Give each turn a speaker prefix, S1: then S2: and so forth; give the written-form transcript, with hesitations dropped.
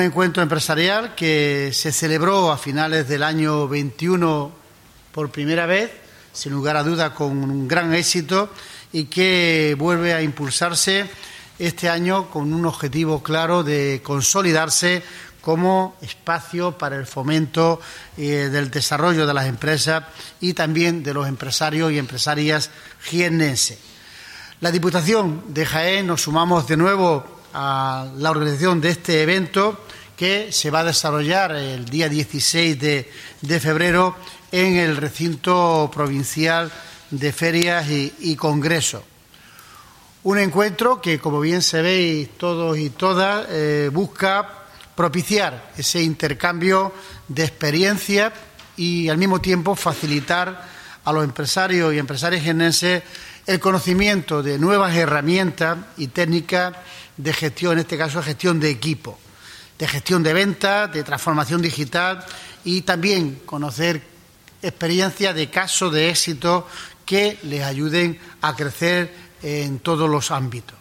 S1: Un encuentro empresarial que se celebró a finales del año 21 por primera vez, sin lugar a duda con un gran éxito, y que vuelve a impulsarse este año con un objetivo claro de consolidarse como espacio para el fomento del desarrollo de las empresas y también de los empresarios y empresarias jiennenses. La Diputación de Jaén nos sumamos de nuevo a la organización de este evento que se va a desarrollar el día 16 de febrero en el recinto provincial de ferias y congresos. Un encuentro que, como bien sabéis todos y todas, busca propiciar ese intercambio de experiencias y al mismo tiempo facilitar a los empresarios y empresarias jiennenses el conocimiento de nuevas herramientas y técnicas de gestión, en este caso gestión de equipo, de gestión de ventas, de transformación digital y también conocer experiencias de casos de éxito que les ayuden a crecer en todos los ámbitos.